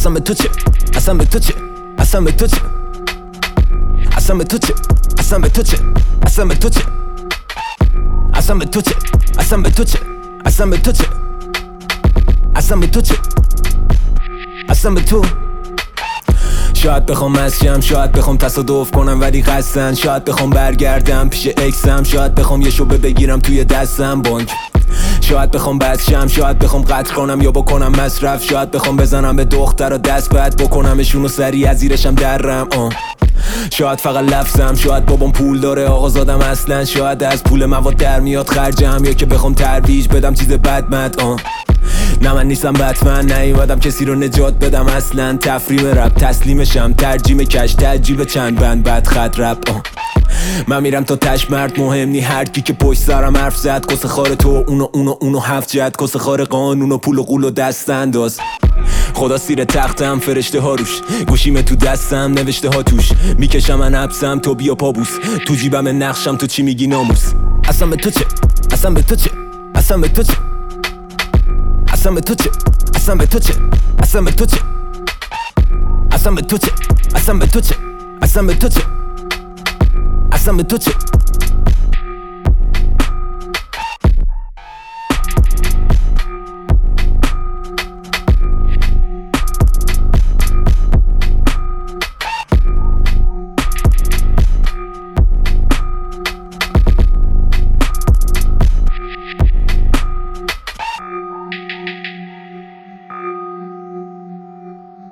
اصلا به تو چه، اصلا به تو چه، اصلا به تو چه، اصلا به تو چه، اصلا به تو چه، اصلا به تو چه، اصلا به تو چه، اصلا به تو چه، اصلا به تو چه، اصلا به تو چه، اصلا به تو. شاید بخوام مسجم، شاید بخوام تصادف کنم ولی قصدن، شاید بخوام برگردم پیش اکسم، شاید بخوام یه شعبه بگیرم توی دستم بانک، شاید بخوام بچم، شاید بخوام قطع کنم یا بکنم مصرف، شاید بخوام بزنم به دختر و دست بد بکنمشون و سریع از زیرشم درم شاید فقط لفظم، شاید بابام پول داره آقازادم اصلا، شاید از پول مواد در میاد خرجم، یا که بخوام ترویج بدم چیز بدمت نه من نیستم بتمن، نیومدم کسی رو نجات بدم اصلا، تفریم رپ تسلیمشم، ترجیم کش تجیب چند بند بد خط رپ من میرم تا تش مرد مهم نی هر کی که پشت سرم حرف زد، کس خار تو اونو هفت جد، کس خار قانون و پول و قول و دست انداز، خدا سیر تختم فرشته ها روش، گوشیم تو دستم نوشته ها توش، میکشم من حبسم تو بیا پابوس، تو جیبم نقشم تو چی میگی ناموس، اصلا به تو چه، اصلا به تو چه، اصلا به تو چه، اصلا به تو چه، اصلا به تو چه، اصلا به تو چه، اصلا به تو چه، اصلا به تو چه، اصلا به تو چه، اصلا به تو چه.